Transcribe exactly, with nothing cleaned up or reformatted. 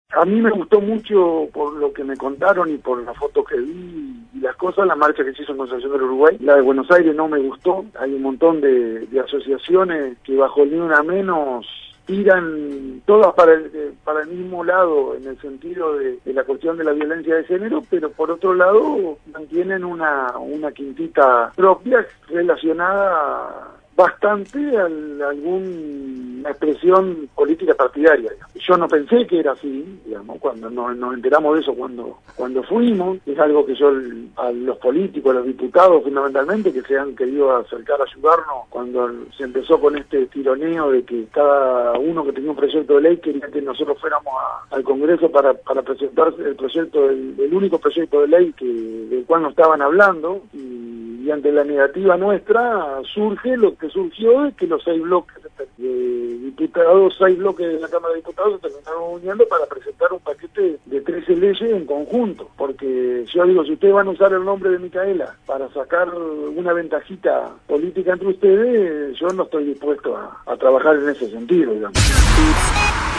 A mí me gustó mucho, por lo que me contaron y por las fotos que vi y las cosas, la marcha que se hizo en Concepción del Uruguay. La de Buenos Aires no me gustó. Hay un montón de, de asociaciones que bajo el ni una menos tiran todas para el, para el mismo lado en el sentido de, de la cuestión de la violencia de género, pero por otro lado mantienen una, una quintita propia relacionada bastante a alguna expresión política partidaria. Digamos. Yo no pensé que era así, digamos, cuando nos, nos enteramos de eso cuando cuando fuimos, es algo que yo a los políticos, a los diputados fundamentalmente, que se han querido acercar a ayudarnos cuando se empezó con este tironeo de que cada uno que tenía un proyecto de ley quería que nosotros fuéramos a, al Congreso para, para presentar el proyecto, del, el único proyecto de ley que del cual nos estaban hablando, y, y ante la negativa nuestra surge lo que surgió es que los seis bloques de diputados, seis bloques de la Cámara de Diputados se terminaron uniendo para presentar un paquete de trece leyes en conjunto, porque yo digo, si ustedes van a usar el nombre de Micaela para sacar una ventajita política entre ustedes, yo no estoy dispuesto a, a trabajar en ese sentido, digamos.